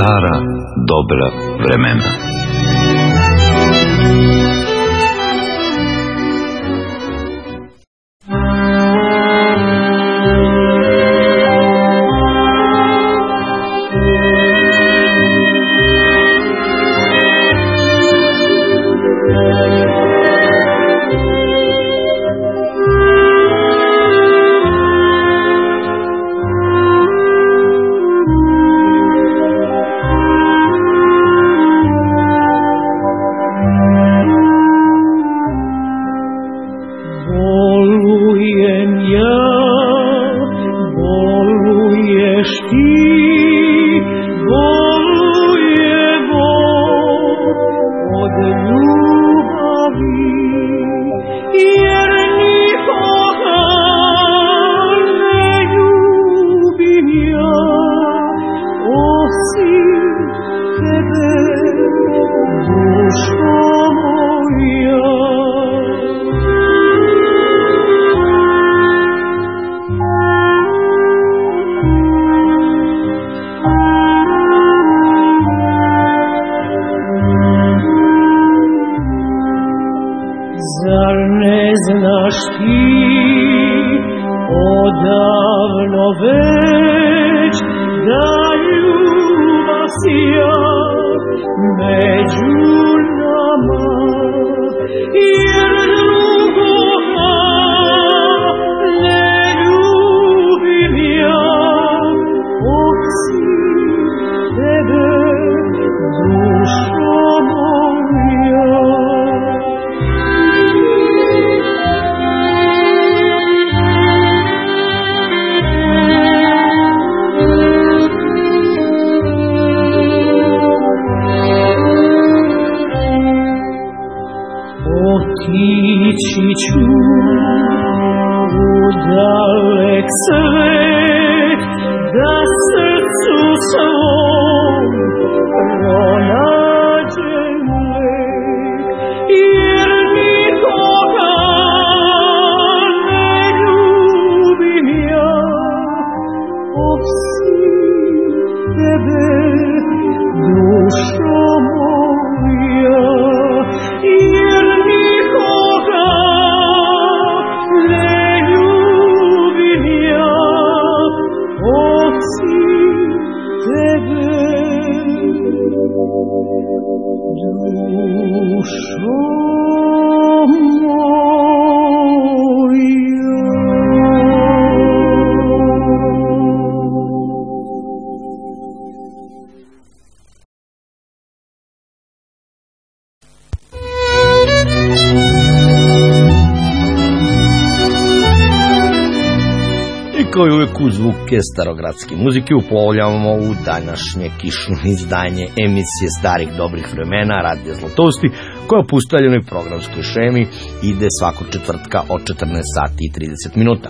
stara dobra vremena. Kao i uvek u zvuke starogradske muzike uplovljavamo u današnje kišno izdanje emisije starih dobrih vremena Radija Zlatosti, koja po ustaljenoj programskoj šemi ide svakog četvrtka od 14 sati i 30 minuta.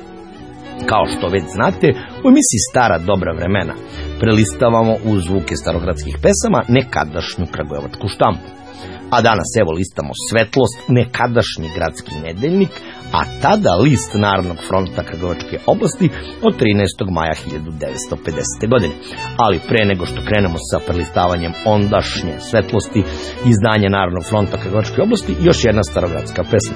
Kao što već znate, u emisiji Stara dobra vremena prelistavamo u zvuke starogradskih pesama nekadašnju kragujevačku štampu. A danas evo listamo Svetlost, nekadašnji gradski nedeljnik, a tada list Narodnog fronta Kragujevačke oblasti od 13. maja 1950. godine. Ali pre nego što krenemo sa prelistavanjem ondašnje Svetlosti, izdanje Narodnog fronta Kragujevačke oblasti, još jedna starogradska pesma.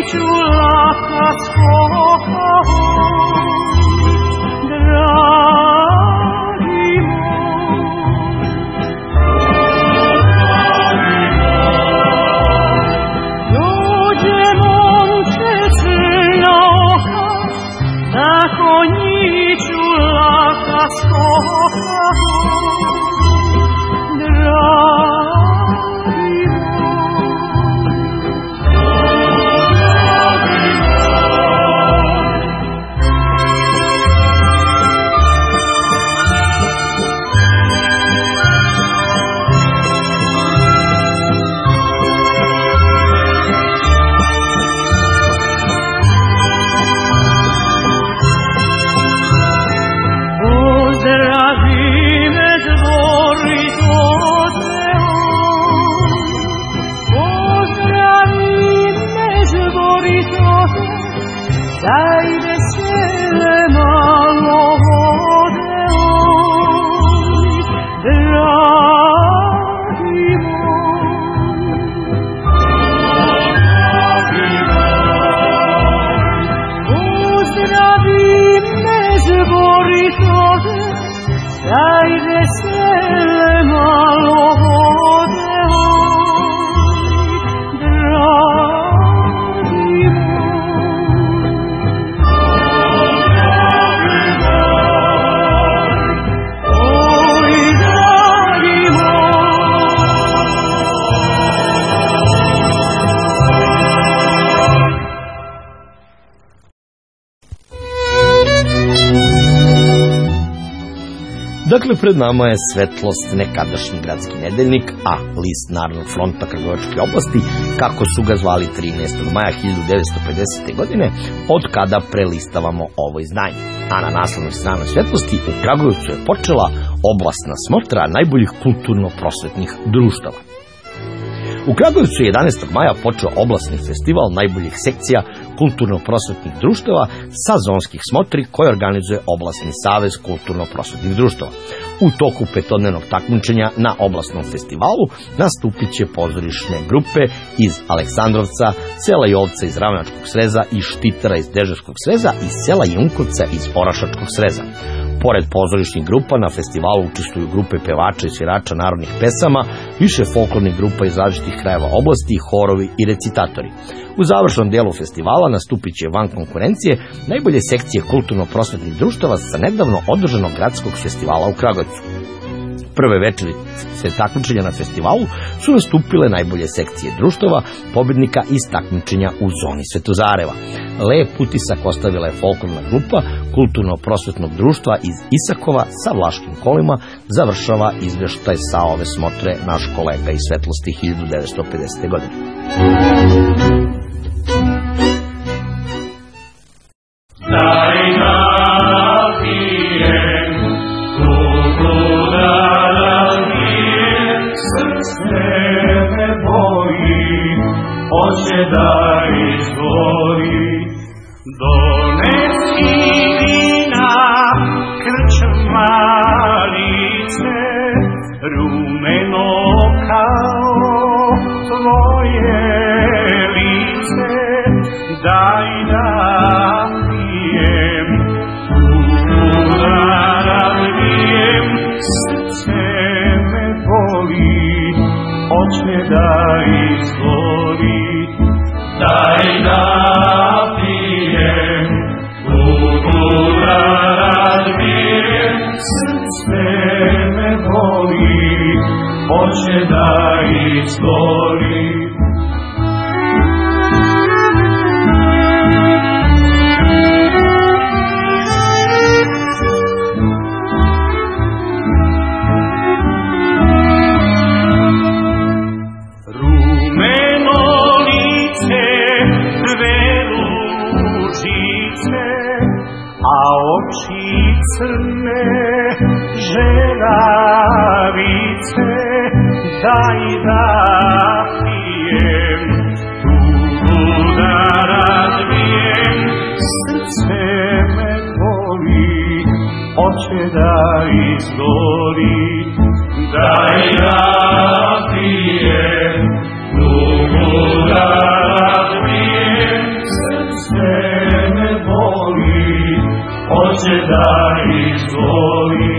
Dakle, pred nama je Svetlost, nekadašnji gradski nedeljnik, a list Narodnog fronta Kragujevačke oblasti, kako su ga zvali 13. maja 1950. godine, od kada prelistavamo ovo izdanje. A na naslovnoj strani Svetlosti u Kragujevcu je počela oblastna smotra najboljih kulturno-prosvetnih društava. U Kragujevcu je 11. maja počeo oblasni festival najboljih sekcija kulturno-prosvetnih društava sa zonskih smotri koje organizuje Oblasni savez kulturno-prosvetnih društava. U toku petodnevnog takmičenja na oblasnom festivalu nastupit će pozorišne grupe iz Aleksandrovca, sela Jovca iz Ravnačkog sreza i Štitara iz Deževskog sreza i sela Junkovca iz Orašačkog sreza. Pored pozorišnih grupa na festivalu učestvuju grupe pevača i svirača narodnih pesama, više folklornih grupa iz različitih krajeva oblasti, horovi i recitatori. U završnom delu festivala nastupit će van konkurencije najbolje sekcije kulturno-prosvetnih društava sa nedavno održanog gradskog festivala u Kragujevcu. Prve večerice takmičenja na festivalu su nastupile najbolje sekcije društava, pobednika iz takmičenja u zoni Svetozareva. Lep utisak ostavila je folklorna grupa kulturno-prosvetnog društva iz Isakova sa vlaškim kolima, završava izveštaj sa ove smotre naš kolega iz Svetlosti 1950. godine. Da izgori, donesi vina krčmarice, rumeno kao tvoje lice, daj da pijem, tugu da razbijem, srce me boli, hoće da izgori. Daj da pijem, tugu da razbijem, srce me boli, hoće da izgori. Crne želavice, daj da pijem, tugu da razbijem, srce me boli, hoće da izgori. Daj da pijem, tugu da razbijem, da izvoli.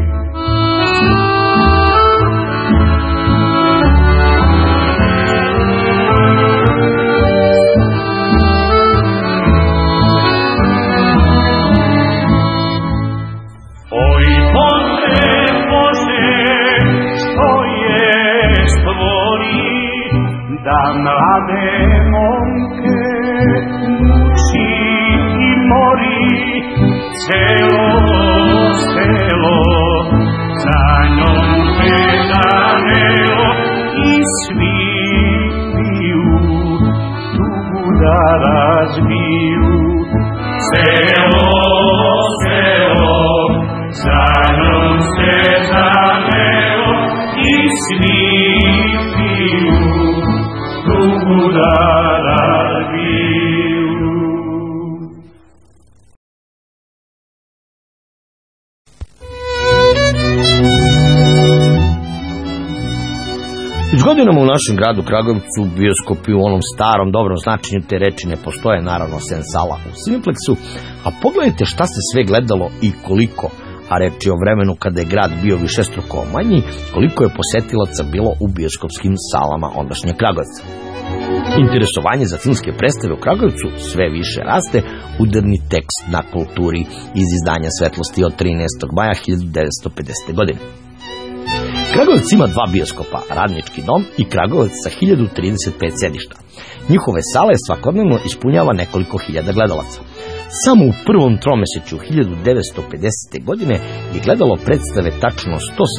Oj Bože, Bože, što je stvori, da mlade momke muči i mori, celo selo za njom pedanelo i svi piju, tugu da razbiju. Selo, selo, za njom se zanelo i svi piju, tugu da razbiju. Već godinama u našem gradu Kragujevcu bioskopi u onom starom dobrom značenju te reči ne postoje, naravno sem sala u Cineplexu, a pogledajte šta se sve gledalo i koliko, a reč je o vremenu kada je grad bio višestruko manji, koliko je posetilaca bilo u bioskopskim salama ondašnje Kragujevca. Interesovanje za filmske predstave u Kragujevcu sve više raste, udarni tekst na kulturi iz izdanja Svetlosti od 13. maja 1950. godine. Kragujevac ima dva bioskopa, Radnički dom i Kragujevac sa 1035 sedišta. Njihove sale svakodnevno ispunjava nekoliko hiljada gledalaca. Samo u prvom tromesečju 1950. godine je gledalo predstave tačno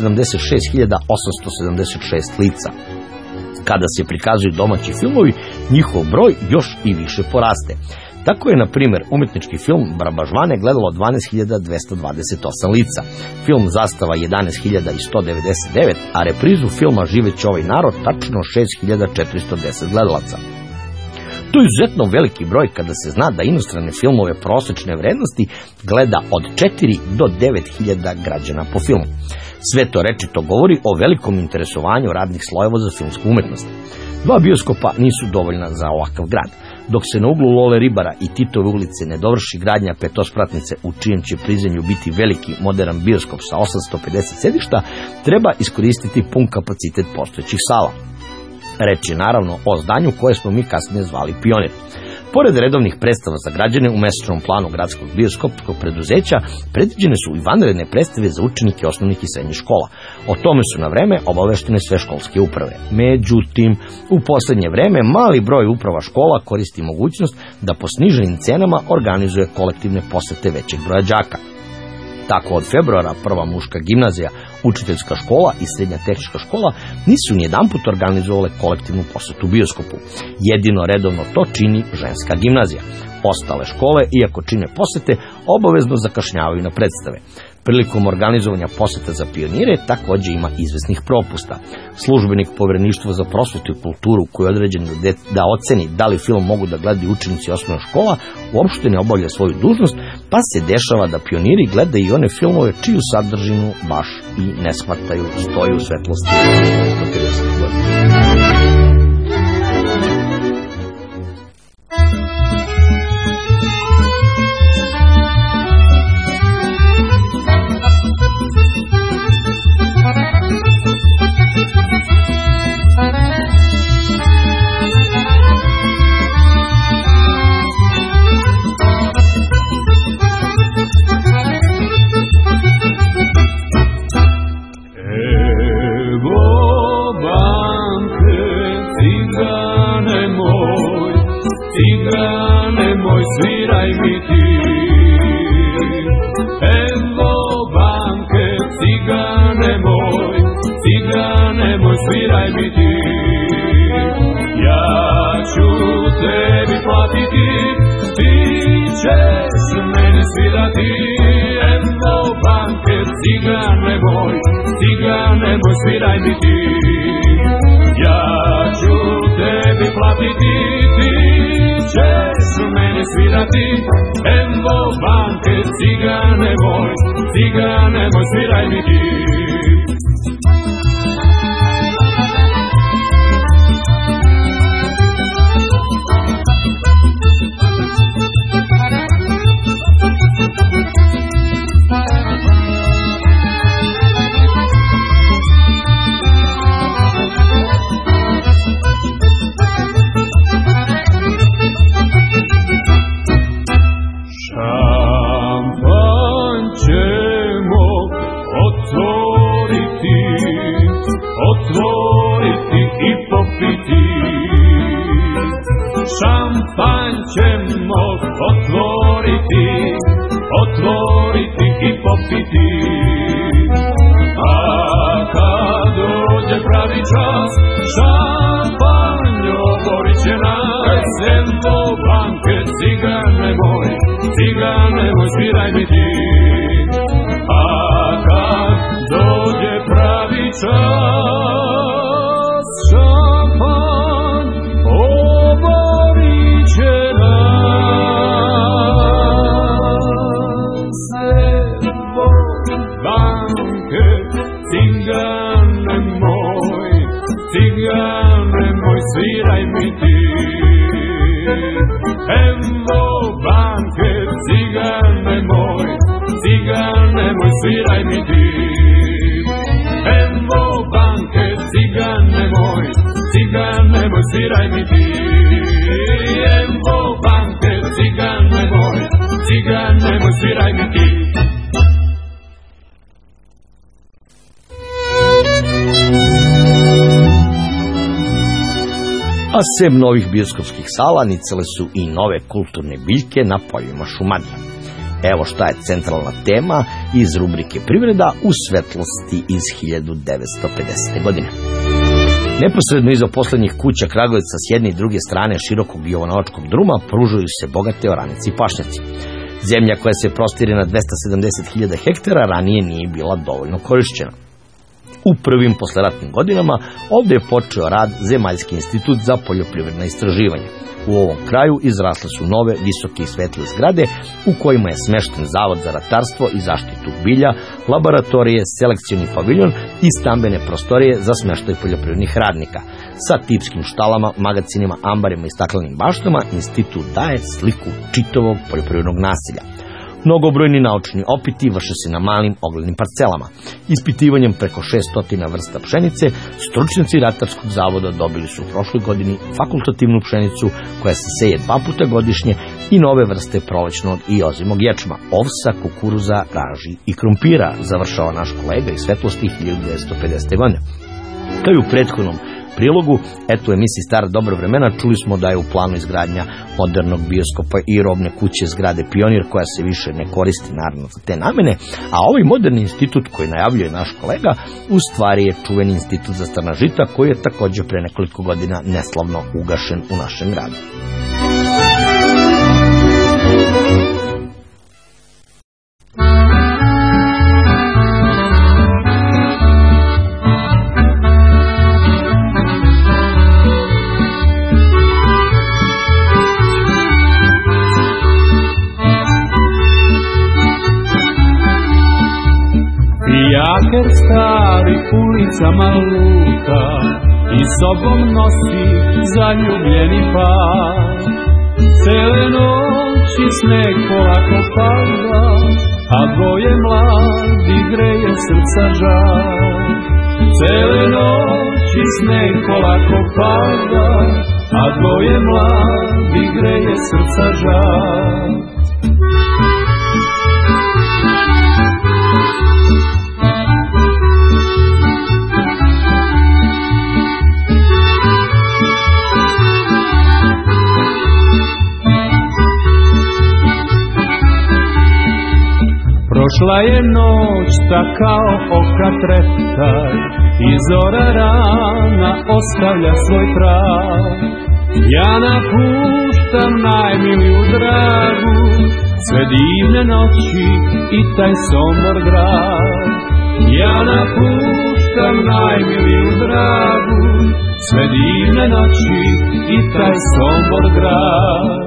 176.876 lica. Kada se prikazuju domaći filmovi, njihov broj još i više poraste. Tako je, na primjer, umetnički film Barabažvane gledalo 12.228 lica, film Zastava 11.199, a reprizu filma Živeće ovaj narod tačno 6.410 gledalaca. To je izuzetno veliki broj kada se zna da inostrane filmove prosečne vrednosti gleda od 4 do 9.000 građana po filmu. Sve to rečito govori o velikom interesovanju radnih slojeva za filmsku umetnost. Dva bioskopa nisu dovoljna za ovakav grad. Dok se na uglu Lole Ribara i Titove ulice ne dovrši gradnja petospratnice u čijem će prizemlju biti veliki modern bioskop sa 850 sedišta, treba iskoristiti pun kapacitet postojećih sala. Reč je naravno o zdanju koje smo mi kasnije zvali Pionir. Pored redovnih predstava za građane u mesečnom planu gradskog bioskopskog preduzeća, predviđene su i vanredne predstave za učenike osnovnih i srednjih škola. O tome su na vreme obaveštene sve školske uprave. Međutim, u poslednje vreme mali broj uprava škola koristi mogućnost da po sniženim cenama organizuje kolektivne posete većeg broja đaka. Tako od februara prva muška gimnazija, učiteljska škola i srednja tehnička škola nisu nijedanput organizovale kolektivnu posetu bioskopu. Jedino redovno to čini ženska gimnazija. Ostale škole, iako čine posete, obavezno zakašnjavaju na predstave. Prilikom organizovanja poseta za pionire takođe ima izvesnih propusta. Službenik Povereništva za prosvetu i kulturu koji je određen da oceni da li film mogu da gledaju učenici osnovne škola uopšte ne obavlja svoju dužnost, pa se dešava da pioniri gledaju i one filmove čiju sadržinu baš i ne shvataju, stoji u Svetlosti od 30 godina. šampanj ćemo otvoriti i popiti. A kad dođe pravi čas, šampanj oborit će nas. Evo banket, cigane moj, sviraj mi ti. A kad dođe pravi čas, šampanj oborit će nas. Evo banket, cigane moj, sviraj mi ti. Evo banket, cigane moj, sviraj mi ti. Evo banket, cigane moj, sviraj mi ti. Evo banket, cigane moj, sviraj mi ti. A sem novih bioskopskih sala nicale su i nove kulturne biljke na poljima Šumadije. Evo šta je centralna tema iz rubrike Privreda u svetlosti iz 1950. godine. Neposredno iza poslednjih kuća Kragujevca s jedne i druge strane širokog Jovanovačkog druma pružuju se bogate oranice i pašnjaci. Zemlja koja se prostire na 270.000 hektara ranije nije bila dovoljno korišćena. U prvim posleratnim godinama ovdje je počeo rad Zemaljski institut za poljoprivredna istraživanja. U ovom kraju izrasle su nove, visoke i svetle zgrade u kojima je smešten zavod za ratarstvo i zaštitu bilja, laboratorije, selekcioni paviljon i stambene prostorije za smeštaj poljoprivrednih radnika. Sa tipskim štalama, magacinima, ambarima i staklenim baštama, institut daje sliku čitavog poljoprivrednog naselja. Mnogobrojni naučni opiti vrše se na malim oglednim parcelama. Ispitivanjem preko 600 vrsta pšenice, stručnjaci Ratarskog zavoda dobili su u prošloj godini fakultativnu pšenicu koja se seje 2 puta godišnje i nove vrste prolećnog i ozimog ječma, ovsa, kukuruza, raži i krumpira, završava naš kolega iz svetlosti 1950. godine. Kao i u prethodnom prilogu, eto u emisiji Stara dobra vremena, čuli smo da je u planu izgradnja modernog bioskopa i robne kuće zgrade Pionir, koja se više ne koristi naravno za te namene, a ovaj moderni institut koji najavljuje naš kolega u stvari je čuveni institut za strna žita koji je također pre nekoliko godina neslavno ugašen u našem gradu. Jaker stari ulicama luta i sobom nosi zaljubljeni par. Cele noći sneg polako pada, a dvoje mladi greje srca žar. Cele noći sneg polako pada, a dvoje mladi greje srca žar. Prošla je noć ta kao oka treptaj i zora rana ostavlja svoj trag. Ja napuštam najmiliju dragu, sve divne noći i taj Sombor grad. Ja napuštam najmiliju dragu, sve divne noći i taj Sombor grad.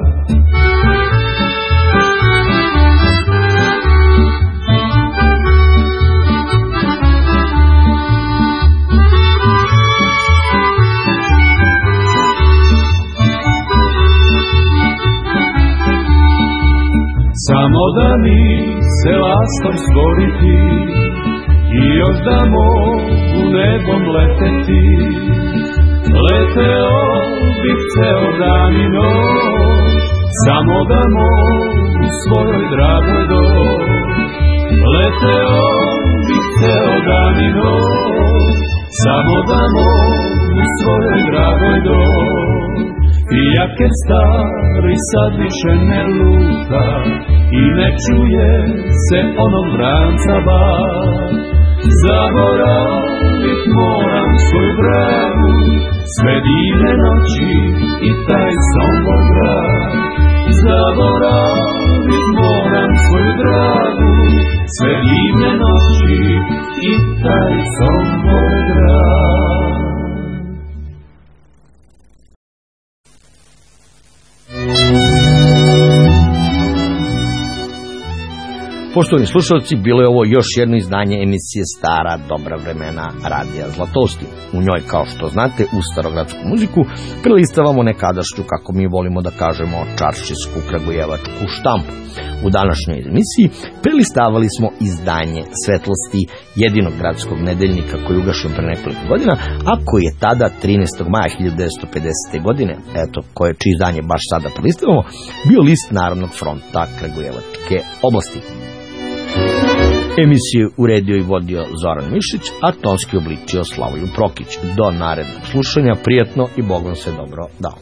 Samo da mi se lastom stvoriti i još da mogu nebom leteti. Leteo bih ceo dan i noć, samo da mogu svojoj dragoj doći. Leteo bih ceo dan i noć, samo da mogu svojoj dragoj doći. Fijaker stari sad više ne luta i ne čuje se onog vranca bar. Zaboravit moram svoju dragu, sve divne noći i taj Sombor grad. Zaboravit moram svoju dragu, sve divne noći i taj Sombor grad. Poštovani slušalci, bilo je ovo još jedno izdanje emisije Stara dobra vremena Radija Zlatosti. U njoj, kao što znate, u starogradsku muziku prelistavamo nekadašnju, kako mi volimo da kažemo, čaršijsku kragujevačku štampu. U današnjoj emisiji prelistavali smo izdanje Svetlosti, jedinog gradskog nedeljnika koji je ugašen pre nekoliko godina, a koji je tada 13. maja 1950. godine, čije izdanje baš sada prelistavamo, bio list Narodnog fronta Kragujevačke oblasti. Emisiju uredio i vodio Zoran Mišić, a tonski obličio Slavoju Prokić. Do narednog slušanja, prijatno i Bog vam se dobro dao.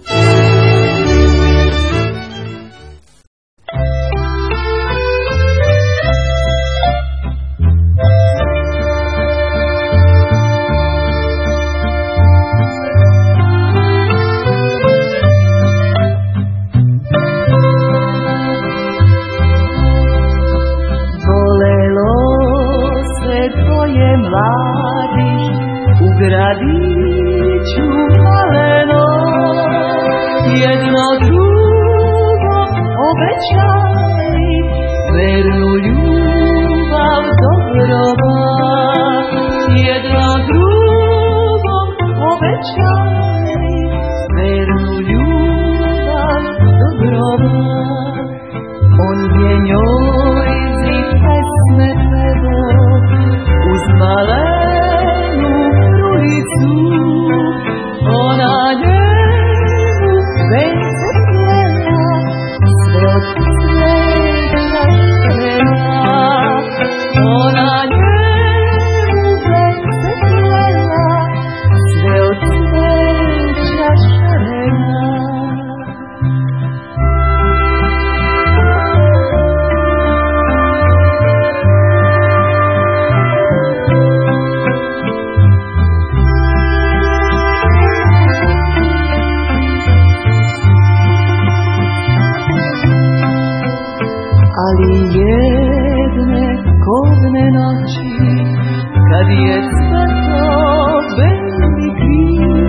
Gradiću maleno, jedno drugo obećali, vernu ljubav do groba. Jedno drugo obećali, vernu ljubav do groba. On je njoj zi pesme pevao uz malenu ulicu, ona njemu već se plela, sve od cveća šarena. Ona njemu već se plela, sve od cveća šarena. Ali jedne kodne noći, kad je cveto veliki,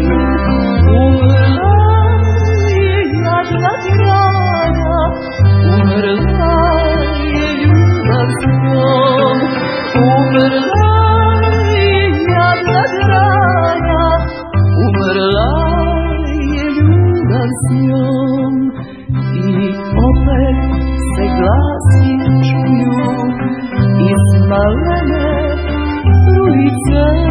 umrla je jadna grana, umrla je ljubav s njom. Umrla je jadna grana, umrla je ljubav s njom. I opet se glasi čuju iz malene ulice.